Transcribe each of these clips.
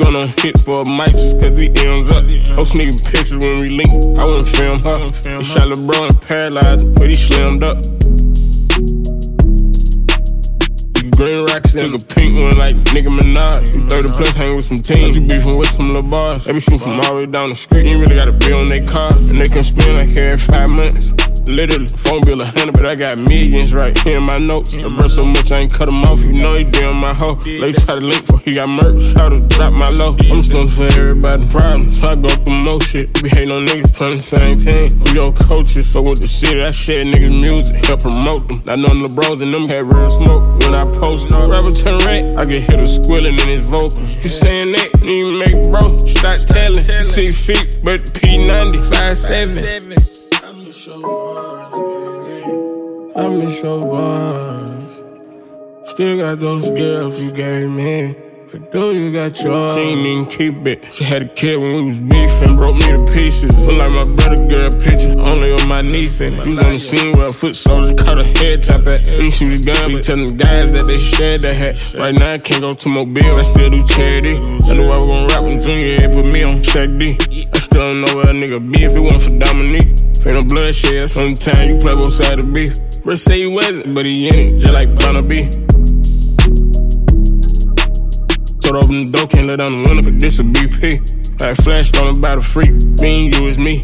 gonna hit for a mic just cause he ends up. I'm sneaking pictures when we link, I wouldn't film her. He shot LeBron paralyzed, but he slimmed up. Green rocks, took a pink one like Nicki Minaj. 30 plus hang with some teams, you beefing with some little bars. They be shooting from all the way down the street, you ain't really gotta be on their cars. And they can spend like every 5 months. Literally, phone bill 100, but I got millions right here in my notes. I brought so much I ain't cut him off, you know he doing my hoe. They try to link for he got murked, shout to drop my low. I'm responsible for everybody's problems, so I go through more shit. Be hating on niggas playing the same team. We your coaches, so with the city, I share niggas' music, help promote them. I know the bros and them had real smoke. When I post no rapper turn red, I get hit a squilling in his vocal. You saying that, you make bro, start telling. 6 feet, but P90, 5'7". I miss your bars, baby. I miss your bars. Still got those girls you gave me. But do you got yours? She ain't even keep it. She had a kid when we was beefing, broke me to pieces. Look like my brother girl picture, only on my niece. And he was on the scene where a foot soldier caught a head top at. He shoot his gun, be telling the guys that they shared that hat. Right now I can't go to Mobile, I still do charity. I knew I was gonna rap when Junior had put me on Shaq D. I still don't know where a nigga be if it wasn't for Dominique. Ain't no bloodshed, sometimes you play both sides of the beef. Bro say he wasn't, but he in it, just like Barnaby. Told open the door, can't let down the window, but this a BP. I flashed on him by the freak, me and you is me.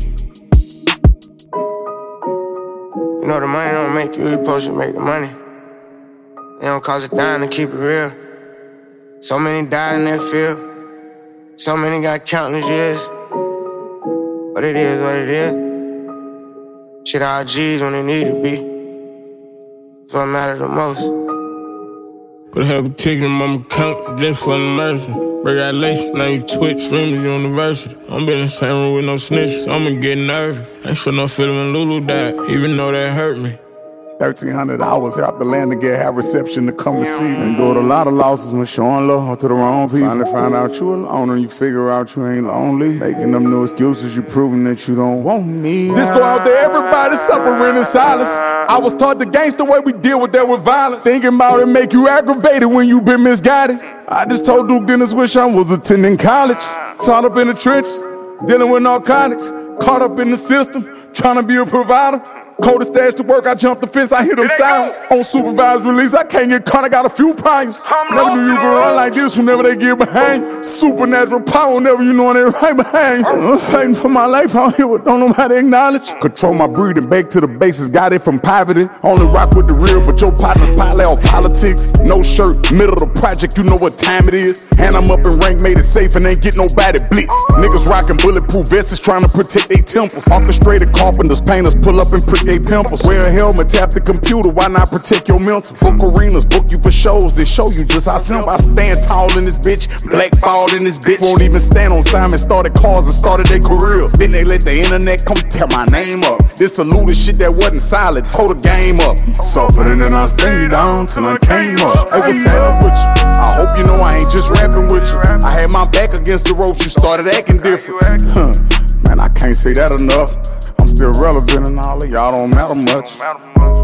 You know the money don't make you, you supposed to make the money. It don't cost a dime to keep it real. So many died in that field. So many got countless years. But it is what it is. Shit, all G's when it need to be. So it matter the most. But I have a ticket in my account just for the mercy. Regulation, now you Twitch, streamers, university. I'm in the same room with no snitches, I'ma get nervous. I ain't feel no feeling when Lulu died, even though that hurt me. 1,300 hours here out the land to have reception to come receive. Endured a lot of losses when showing love to the wrong people. Finally find out you alone and you figure out you ain't lonely. Making them new excuses, you proving that you don't want me. This go out there, everybody suffering in silence. I was taught the gangster way we deal with that with violence. Thinking about it make you aggravated when you been misguided. I just told Duke Dennis wish I was attending college. Caught up in the trenches, dealing with narcotics. Caught up in the system, trying to be a provider. Coldest stash to work, I jumped the fence, I hit them silence. On supervised release, I can't get caught, I got a few priors. Never knew you could run like this whenever they get behind. Supernatural power whenever you know they're right behind. Fighting for my life out here, but don't nobody acknowledge. Control my breathing, back to the bases, got it from poverty. Only rock with the real, but your partner's pilot on politics. No shirt, middle of the project, you know what time it is. And I'm up in rank, made it safe and ain't get nobody blitz. Niggas rocking bulletproof vests, trying to protect their temples. Orchestrated carpenters, painters, pull up and prick they pimples. Wear a helmet, tap the computer, why not protect your mental? Book arenas, book you for shows that show you just how simple. I stand tall in this bitch, blackballed in this bitch. Won't even stand on Simon, started cars and started their careers. Then they let the internet come tear my name up. This eluded shit that wasn't solid, tore the game up. Suffered and then I stayed down till I came up. Hey, what's up with you? I hope you know I ain't just rapping with you. I had my back against the ropes, you started acting different. Man, I can't say that enough. I'm still relevant and all of y'all don't matter much.